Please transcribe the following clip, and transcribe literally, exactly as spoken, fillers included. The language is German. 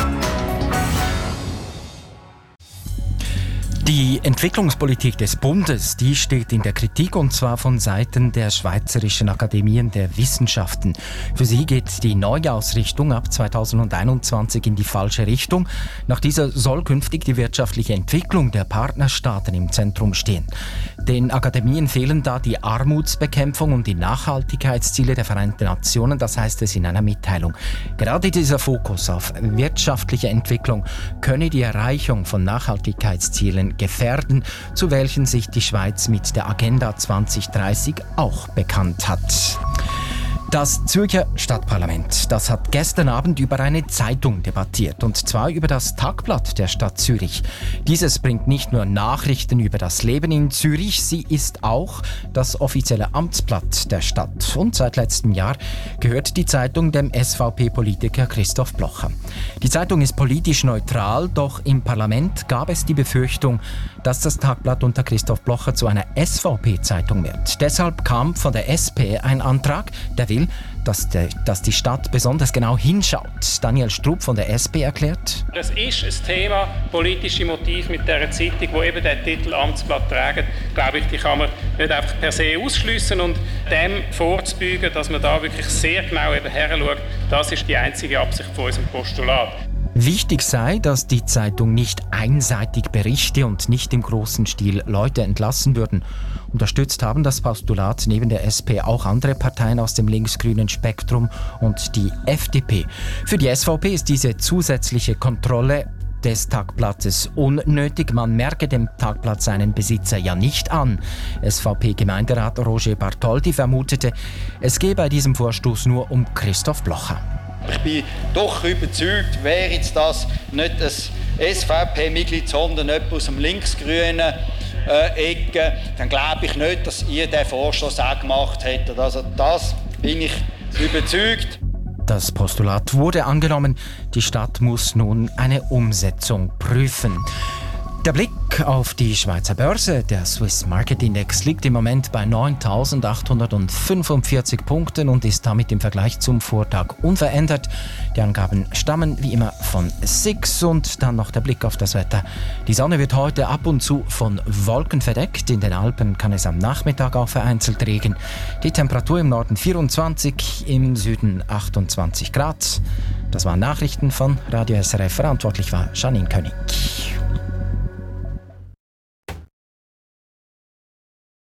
Die Entwicklungspolitik des Bundes, die steht in der Kritik, und zwar von Seiten der Schweizerischen Akademien der Wissenschaften. Für sie geht die Neuausrichtung ab zweitausendeinundzwanzig in die falsche Richtung. Nach dieser soll künftig die wirtschaftliche Entwicklung der Partnerstaaten im Zentrum stehen. Den Akademien fehlen da die Armutsbekämpfung und die Nachhaltigkeitsziele der Vereinten Nationen, das heißt es in einer Mitteilung. Gerade dieser Fokus auf wirtschaftliche Entwicklung könne die Erreichung von Nachhaltigkeitszielen gefährden, zu welchen sich die Schweiz mit der Agenda zwanzig dreißig auch bekannt hat. Das Zürcher Stadtparlament, das hat gestern Abend über eine Zeitung debattiert, und zwar über das Tagblatt der Stadt Zürich. Dieses bringt nicht nur Nachrichten über das Leben in Zürich, sie ist auch das offizielle Amtsblatt der Stadt. Und seit letztem Jahr gehört die Zeitung dem S V P-Politiker Christoph Blocher. Die Zeitung ist politisch neutral, doch im Parlament gab es die Befürchtung, dass das Tagblatt unter Christoph Blocher zu einer S V P-Zeitung wird. Deshalb kam von der S P ein Antrag, der will, dass, der, dass die Stadt besonders genau hinschaut. Daniel Strupp von der S P erklärt: Es ist ein Thema, politische Motiv mit dieser Zeitung, die eben den Titel Amtsblatt trägt. Glaube ich, die kann man nicht einfach per se ausschliessen, und dem vorzubeugen, dass man da wirklich sehr genau eben heranschaut, das ist die einzige Absicht von unserem Postulat. Wichtig sei, dass die Zeitung nicht einseitig berichte und nicht im großen Stil Leute entlassen würden. Unterstützt haben das Postulat neben der S P auch andere Parteien aus dem linksgrünen Spektrum und die F D P. Für die S V P ist diese zusätzliche Kontrolle des Tagblattes unnötig. Man merke dem Tagblatt seinen Besitzer ja nicht an. S V P-Gemeinderat Roger Bartholdi vermutete, es gehe bei diesem Vorstoß nur um Christoph Blocher. Ich bin doch überzeugt, wäre jetzt das nicht ein S V P-Mitglied, sondern jemand aus dem linksgrünen äh, Ecke, dann glaube ich nicht, dass ihr diesen Vorstoß auch gemacht hättet. Also das bin ich überzeugt. Das Postulat wurde angenommen. Die Stadt muss nun eine Umsetzung prüfen. Der Blick auf die Schweizer Börse, der Swiss Market Index, liegt im Moment bei neuntausendachthundertfünfundvierzig Punkten und ist damit im Vergleich zum Vortag unverändert. Die Angaben stammen wie immer von S I X. Und dann noch der Blick auf das Wetter. Die Sonne wird heute ab und zu von Wolken verdeckt. In den Alpen kann es am Nachmittag auch vereinzelt regnen. Die Temperatur im Norden vierundzwanzig, im Süden achtundzwanzig Grad. Das waren Nachrichten von Radio S R F. Verantwortlich war Janine König.